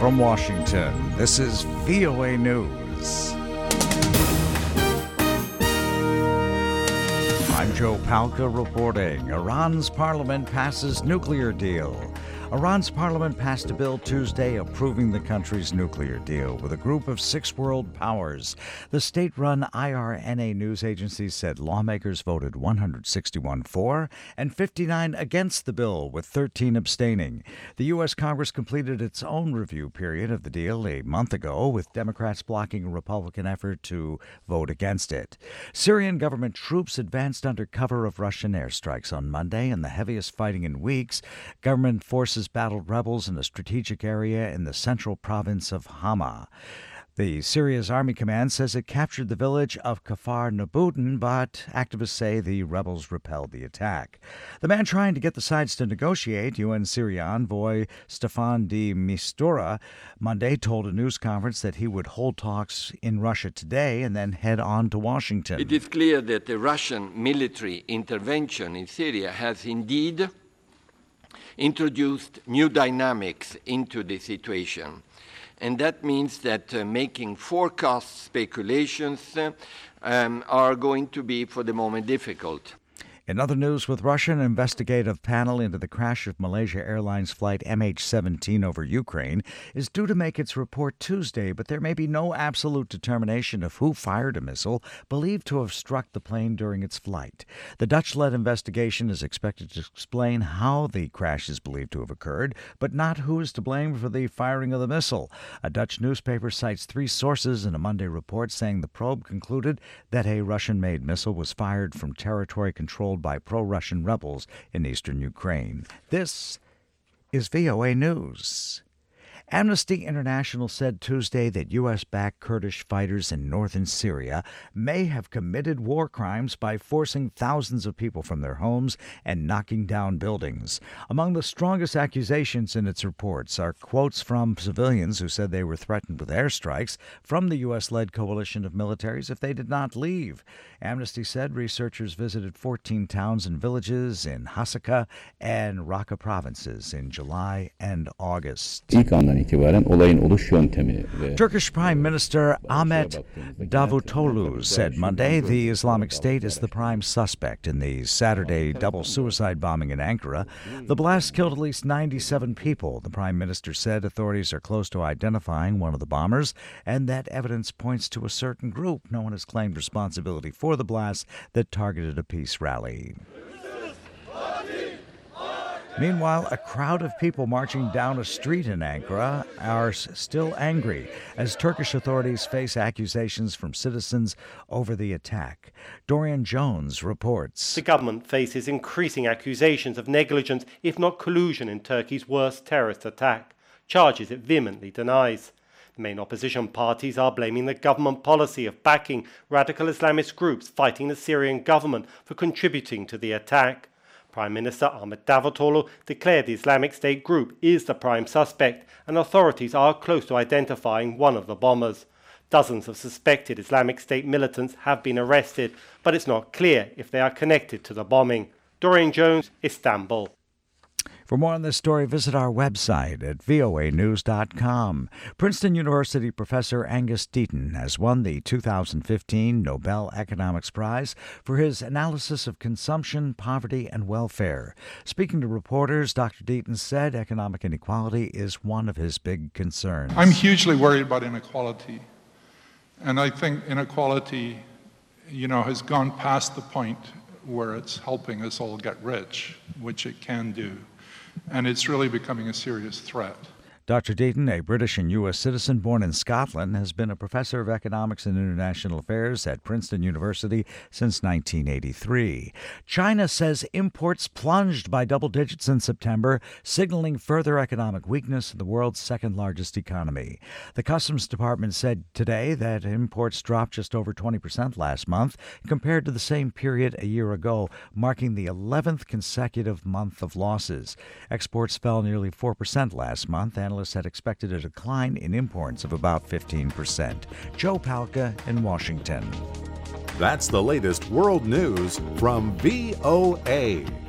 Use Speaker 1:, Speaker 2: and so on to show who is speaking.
Speaker 1: From Washington, this is VOA News. I'm Joe Palca reporting. Iran's parliament passes nuclear deal. Iran's parliament passed a bill Tuesday approving the country's nuclear deal with a group of 6 world powers. The state-run IRNA news agency said lawmakers voted 161 for and 59 against the bill, with 13 abstaining. The U.S. Congress completed its own review period of the deal a month ago, with Democrats blocking a Republican effort to vote against it. Syrian government troops advanced under cover of Russian airstrikes on Monday in the heaviest fighting in weeks. Government forces battled rebels in a strategic area in the central province of Hama. Syria's army command says it captured the village of Kafar Nabudan, but activists say the rebels repelled the attack. The man trying to get the sides to negotiate, UN Syria envoy Staffan de Mistura, Monday told a news conference that he would hold talks in Russia today and then head on to Washington.
Speaker 2: It is clear that the Russian military intervention in Syria has indeed introduced new dynamics into the situation. And that means that making forecast speculations are going to be, for the moment, difficult.
Speaker 1: In other news, with Russia, an investigative panel into the crash of Malaysia Airlines flight MH17 over Ukraine is due to make its report Tuesday, but there may be no absolute determination of who fired a missile believed to have struck the plane during its flight. The Dutch-led investigation is expected to explain how the crash is believed to have occurred, but not who is to blame for the firing of the missile. A Dutch newspaper cites 3 sources in a Monday report saying the probe concluded that a Russian-made missile was fired from territory controlled by pro-Russian rebels in eastern Ukraine. This is VOA News. Amnesty International said Tuesday that U.S.-backed Kurdish fighters in northern Syria may have committed war crimes by forcing thousands of people from their homes and knocking down buildings. Among the strongest accusations in its reports are quotes from civilians who said they were threatened with airstrikes from the U.S.-led coalition of militaries if they did not leave. Amnesty said researchers visited 14 towns and villages in Hasaka and Raqqa provinces in July and August. Turkish Prime Minister Ahmet Davutoglu said Monday the Islamic State is the prime suspect in the Saturday double suicide bombing in Ankara. The blast killed at least 97 people. The Prime Minister said authorities are close to identifying one of the bombers and that evidence points to a certain group. No one has claimed responsibility for the blast that targeted a peace rally. Meanwhile, a crowd of people marching down a street in Ankara are still angry as Turkish authorities face accusations from citizens over the attack. Dorian Jones reports.
Speaker 3: The government faces increasing accusations of negligence, if not collusion, in Turkey's worst terrorist attack, charges it vehemently denies. The main opposition parties are blaming the government policy of backing radical Islamist groups fighting the Syrian government for contributing to the attack. Prime Minister Ahmet Davutoglu declared the Islamic State group is the prime suspect and authorities are close to identifying one of the bombers. Dozens of suspected Islamic State militants have been arrested, but it's not clear if they are connected to the bombing. Dorian Jones, Istanbul.
Speaker 1: For more on this story, visit our website at voanews.com. Princeton University professor Angus Deaton has won the 2015 Nobel Economics Prize for his analysis of consumption, poverty, and welfare. Speaking to reporters, Dr. Deaton said economic inequality is one of his big concerns.
Speaker 4: I'm hugely worried about inequality. And I think inequality, has gone past the point where it's helping us all get rich, which it can do. And it's really becoming a serious threat.
Speaker 1: Dr. Deaton, a British and U.S. citizen born in Scotland, has been a professor of economics and international affairs at Princeton University since 1983. China says imports plunged by double digits in September, signaling further economic weakness in the world's second-largest economy. The Customs Department said today that imports dropped just over 20% last month compared to the same period a year ago, marking the 11th consecutive month of losses. Exports fell nearly 4% last month. Analysts had expected a decline in imports of about 15%. Joe Palca in Washington.
Speaker 5: That's the latest world news from VOA.